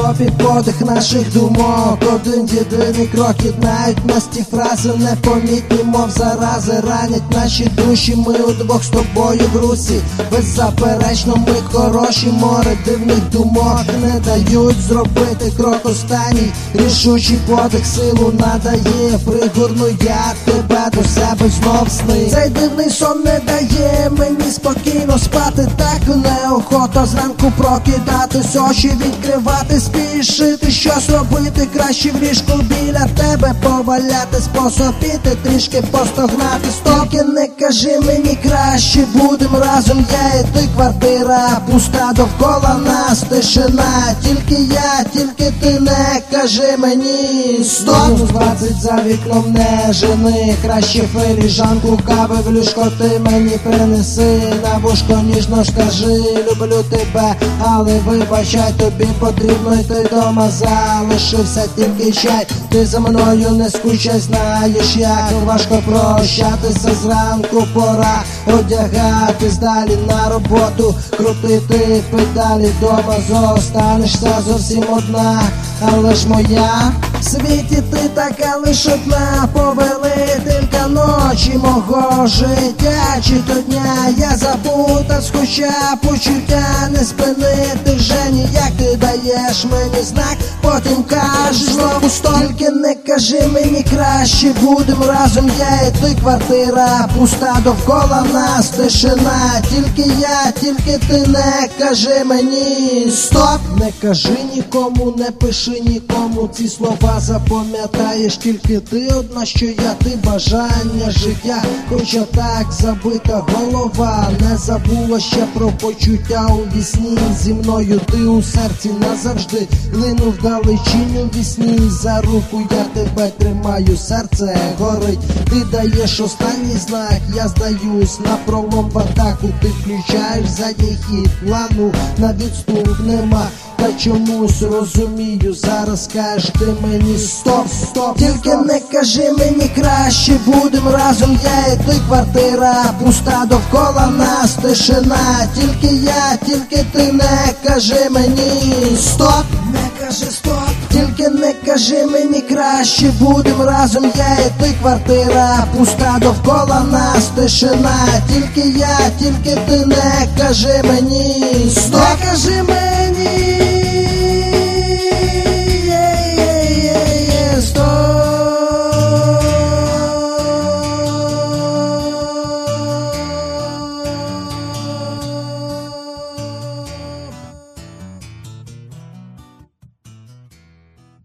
стопі подих наших думок. Один єдиний крок єднають нас ті фрази непомітні, мов зарази, ранять наші душі. Ми удвох з тобою в русі, беззаперечно ми хороші. Море дивних думок не дають зробити крок останній. Рішучий подих силу надає, пригорну я тебе до себе знов сни. Цей дивний сон не дає мені спокійно спати, так неохота зранку прокидатись, очі відкривати, спішити, щось робити, краще в ліжку біля тебе повалятись, посопіти, трішки постогнати. Тільки не кажи мені, краще будем разом, я і ти, квартира пуста, довкола нас тишина. Тільки я, тільки ти, не кажи мені стоп. 20 за вікном не жени, краще філіжанку кави в ліжко ти мені принеси. На вушко ніжно скажи, люблю тебе, але вибачай, тобі потрібно йти дома, залишився тільки чай. Ти за мною не скучай, знаєш як важко прощатися, зранку пора одягатись, далі на роботу крутити педалі, дома зостанешся зовсім одна, але ж моя. В світі ти така лиш одна, повелителька ночі мого життя, чи то дня я заплутавсь, хоча почуття не спинити вже ніяк. Ти даєш мені знак, потім кажеш знову стільки не кажи мені, краще будем разом, я і ти, квартира пуста, довкола нас тишина. Тільки я, тільки ти, не кажи мені стоп. Не кажи нікому, не пиши нікому ці слова, запам'ятаєш тільки ти одна, що я, ти, бажання життя. Хоча так забита голова не забула ще про почуття у вісні. Зі мною ти у серці назавжди, лину вдалечінь у вісні. За руку я тебе тримаю, серце горить, ти даєш останній знак, я здаюсь на пролом в атаку. Ти включаєш задній хід, плану на відступ нема. Та чомусь розумію, зараз скажеш ти мені стоп, стоп. Тільки не кажи мені, краще будем разом, я і ти, квартира пуста, довкола нас тишина. Тільки я, тільки ти, не кажи мені стоп. Не кажи стоп. Тільки не кажи мені, краще будем разом, я і ти, квартира пуста, довкола нас тишина. Тільки я, тільки ти, не кажи мені стоп. Не кажи мені.